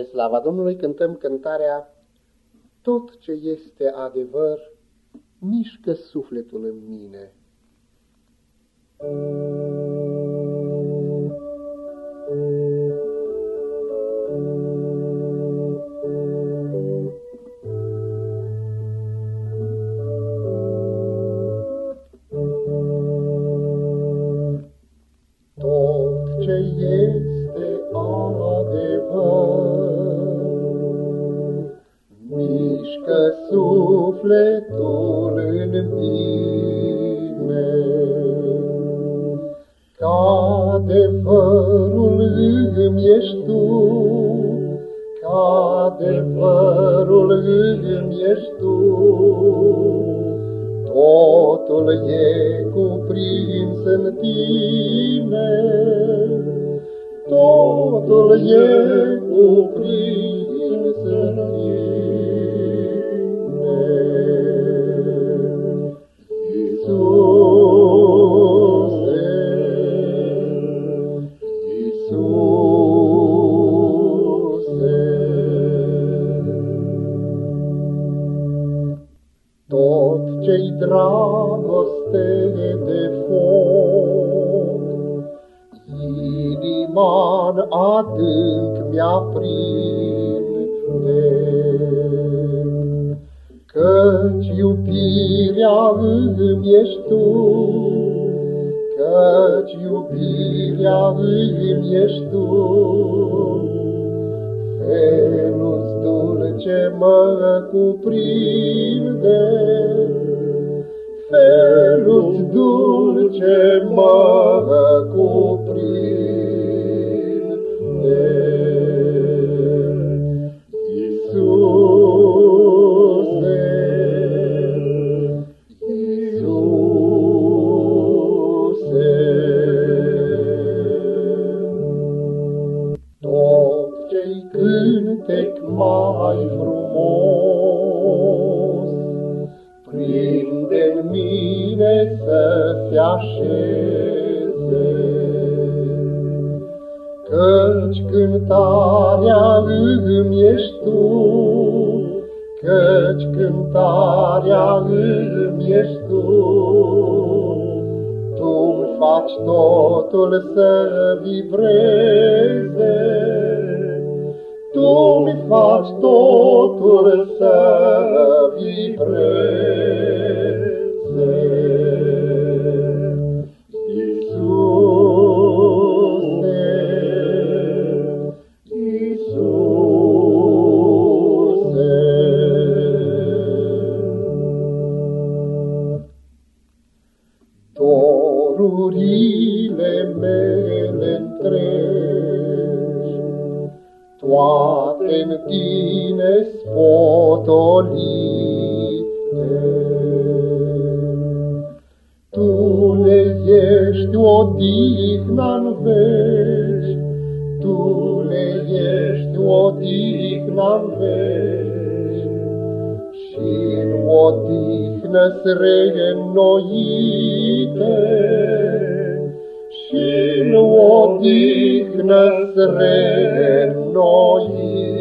Spre slava Domnului cântăm cântarea Tot ce este adevăr mișcă sufletul în mine. Tot ce este adevăr mișcă sufletul în mine. Ca adevărul îmi ești tu, ca adevărul îmi ești tu, totul e cuprins în tine, totul e cuprins în tine. Iisuse, Iisuse, tot ce-i dragoste de foc, inima-n adânc mi-aprinde, căci iubirea îmi ești tu, căci iubirea îmi ești tu. Felul-ți dulce mă cuprinde, felul-ți dulce mă cuprinde. Iisuse, Iisuse, tot ce-i cântec mai frumos prinde-n mine să se așeze, căci cântarea îmi ești tu, căci cântarea îmi ești tu. Tu-mi faci totul să vibreze, tu-mi faci totul să vibreze. Iisuse, Iisuse, dorurile mele întregi toate-n tine spotolite. Tu le ești odihna-n veci, tu le ești odihna-n veci, și-n odihnă-s reînnoite, și-n odihnă-s reînnoite.